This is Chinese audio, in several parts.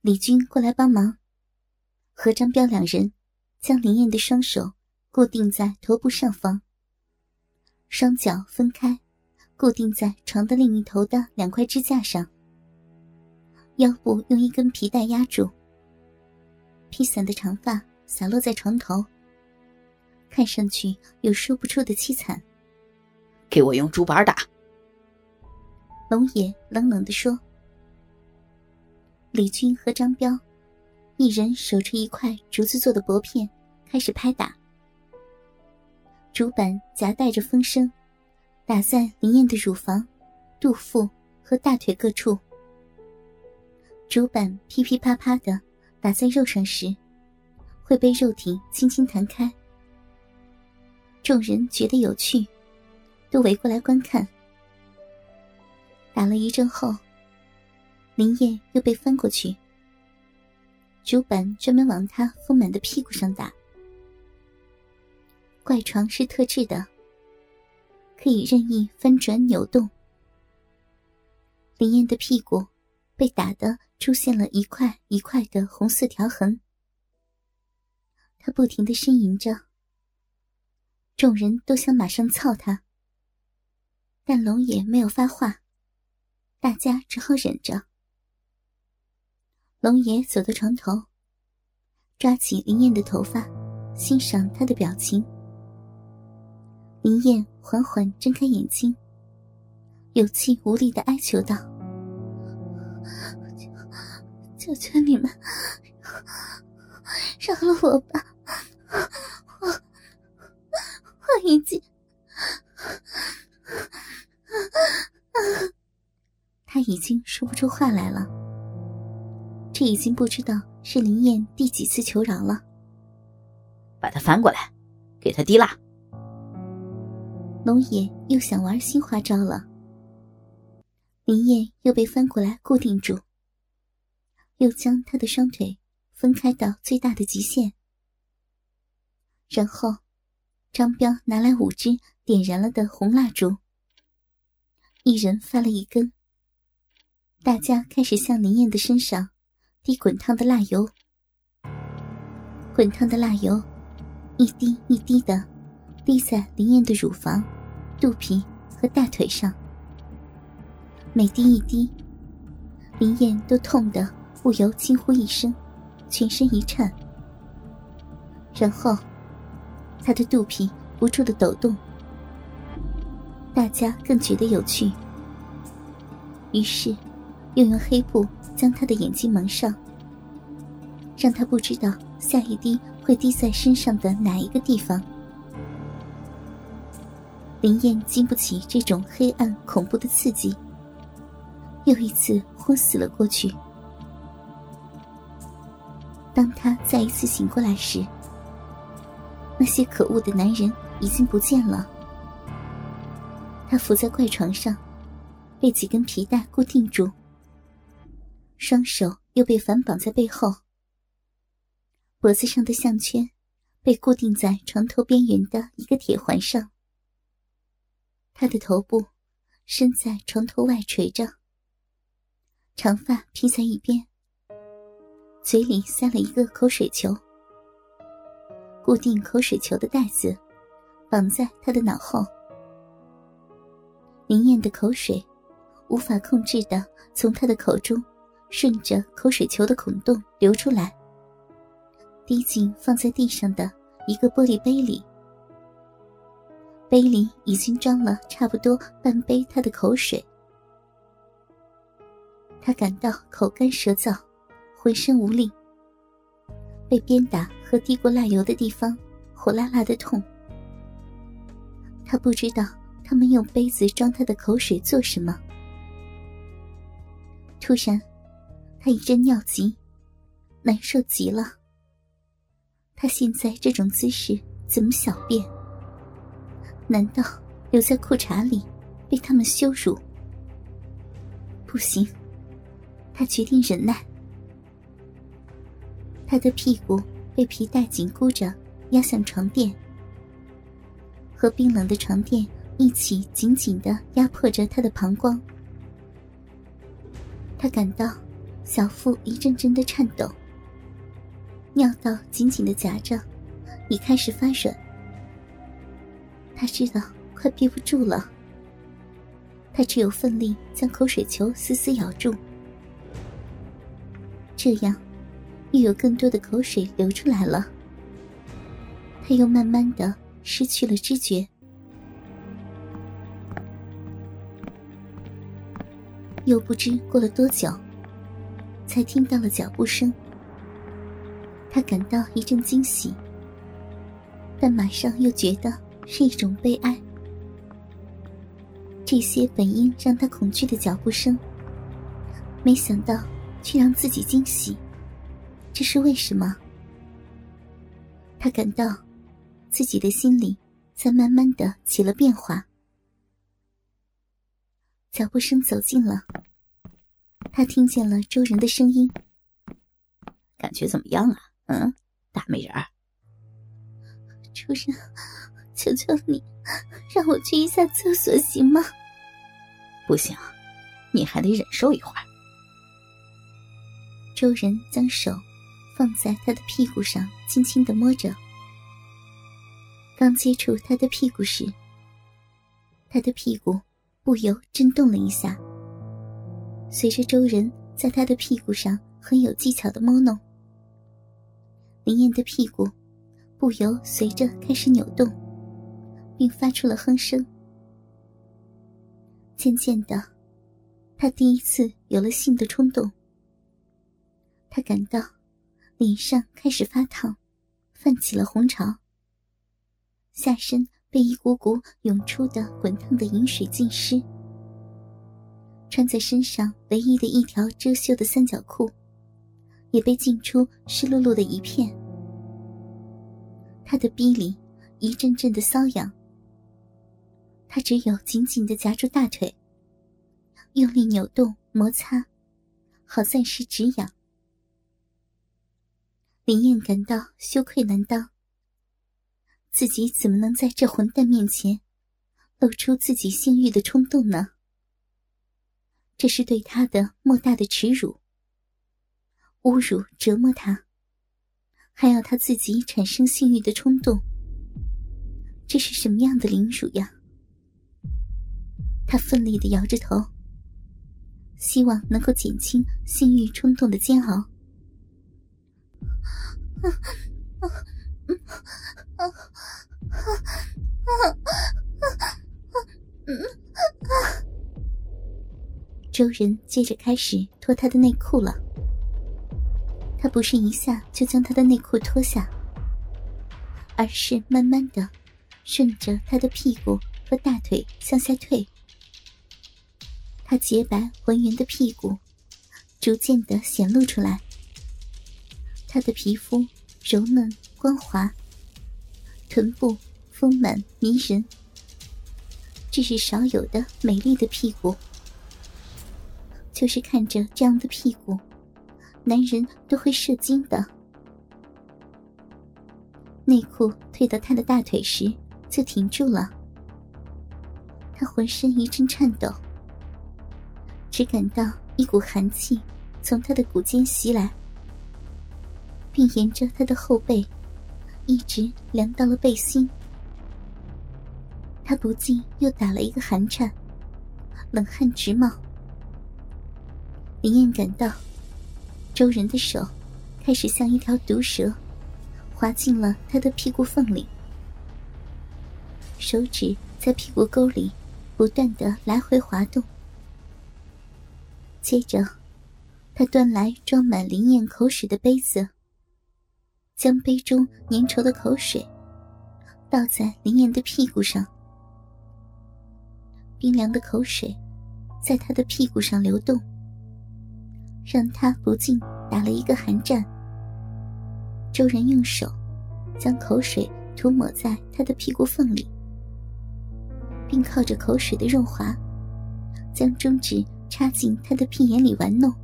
李军过来帮忙，和张彪两人将林燕的双手固定在头部上方，双脚分开，固定在床的另一头的2块支架上，腰部用一根皮带压住，披散的长发洒落在床头，看上去有说不出的凄惨。 给我用竹板打。 龙野冷冷地说。李军和张彪一人手持一块竹子做的薄片，开始拍打。竹板夹带着风声，打在林燕的乳房、肚腹和大腿各处。竹板噼噼啪啪地打在肉上时，会被肉体轻轻弹开。众人觉得有趣，都围过来观看。打了一阵后，林燕又被翻过去，竹板专门往她丰满的屁股上打。怪床是特制的，可以任意翻转扭动。林燕的屁股被打得出现了一块一块的红色条痕，她不停地呻吟着。众人都想马上操她，但龙野没有发话，大家只好忍着。龙爷走到床头，抓起林燕的头发，欣赏她的表情。林燕缓缓睁开眼睛，有气无力地哀求道：求求你们饶了我吧，我已经他已经说不出话来了。这已经不知道是林燕第几次求饶了。 把他翻过来，给他滴蜡。 龙野又想玩新花招了。林燕又被翻过来固定住，又将他的双腿分开到最大的极限。然后张彪拿来5支点燃了的红蜡烛，一人发了一根。大家开始向林燕的身上滴滚烫的蜡油，滚烫的蜡油一滴一滴地滴在林燕的乳房、肚皮和大腿上。每滴一滴，林燕都痛得不由惊呼一声，全身一颤。然后她的肚皮不住地抖动，大家更觉得有趣，于是又用黑布将她的眼睛蒙上，让她不知道下一滴会滴在身上的哪一个地方。林燕经不起这种黑暗恐怖的刺激，又一次昏死了过去。当她再一次醒过来时，那些可恶的男人已经不见了。她伏在怪床上，被几根皮带固定住，双手又被反绑在背后，脖子上的项圈被固定在床头边缘的一个铁环上。他的头部伸在床头外垂着，长发披在一边，嘴里塞了一个口水球，固定口水球的带子绑在他的脑后。林燕的口水无法控制地从他的口中顺着口水球的孔洞流出来，滴进放在地上的一个玻璃杯里。杯里已经装了差不多半杯他的口水。他感到口干舌燥，浑身无力，被鞭打和滴过蜡油的地方火辣辣的痛。他不知道他们用杯子装他的口水做什么。突然他一阵尿急，难受极了。他现在这种姿势怎么小便？难道留在裤衩里被他们羞辱？不行，他决定忍耐。他的屁股被皮带紧箍着压向床垫，和冰冷的床垫一起紧紧地压迫着他的膀胱。他感到小腹一阵阵的颤抖，尿道紧紧的夹着，已开始发软。他知道快憋不住了，他只有奋力将口水球死死咬住，这样又有更多的口水流出来了。他又慢慢的失去了知觉。又不知过了多久，才听到了脚步声。他感到一阵惊喜，但马上又觉得是一种悲哀。这些本应让他恐惧的脚步声，没想到却让自己惊喜，这是为什么？他感到自己的心里在慢慢的起了变化。脚步声走近了，他听见了周人的声音：“ 感觉怎么样啊？大美人儿。”“ 周人，求求你，让我去一下厕所行吗？”“ 不行，你还得忍受一会儿。” 周人将手放在他的屁股上，轻轻地摸着。刚接触他的屁股时，他的屁股不由震动了一下。随着周人在他的屁股上很有技巧的摸弄，林燕的屁股不由随着开始扭动，并发出了哼声。渐渐的，他第一次有了性的冲动。他感到脸上开始发烫，泛起了红潮，下身被一股股涌出的滚烫的饮水浸湿，穿在身上唯一的一条遮羞的三角裤也被浸出湿漉漉的一片。他的逼里一阵阵的瘙痒，他只有紧紧地夹住大腿，用力扭动摩擦，好暂时止痒。林燕感到羞愧难当，自己怎么能在这混蛋面前露出自己性欲的冲动呢？这是对他的莫大的耻辱，侮辱折磨他，还要他自己产生性欲的冲动，这是什么样的凌辱呀？他奋力地摇着头，希望能够减轻性欲冲动的煎熬。周人接着开始脱他的内裤了。他不是一下就将他的内裤脱下，而是慢慢的顺着他的屁股和大腿向下退。他洁白浑圆的屁股逐渐的显露出来，他的皮肤柔嫩光滑，臀部丰满迷人，这是少有的美丽的屁股。就是看着这样的屁股，男人都会射精的。内裤退到他的大腿时就停住了，他浑身一阵颤抖，只感到一股寒气从他的骨间袭来，并沿着他的后背一直凉到了背心。他不禁又打了一个寒颤，冷汗直冒。林燕感到周人的手开始像一条毒蛇滑进了他的屁股缝里，手指在屁股沟里不断地来回滑动。接着他端来装满林燕口水的杯子，将杯中粘稠的口水倒在林燕的屁股上。冰凉的口水在他的屁股上流动，让他不禁打了一个寒战。周人用手将口水涂抹在他的屁股缝里，并靠着口水的润滑，将中指插进他的屁眼里玩弄。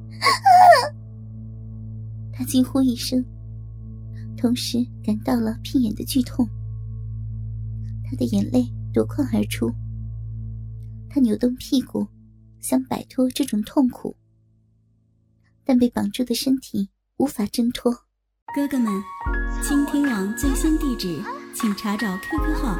他惊呼一声，同时感到了屁眼的剧痛，他的眼泪夺眶而出。他扭动屁股想摆脱这种痛苦， 但被绑住的身体无法挣脱。 哥哥们，倾听网最新地址请查找 QQ 号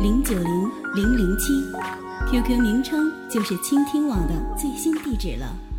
2077090007，QQ 名称就是倾听网的最新地址了。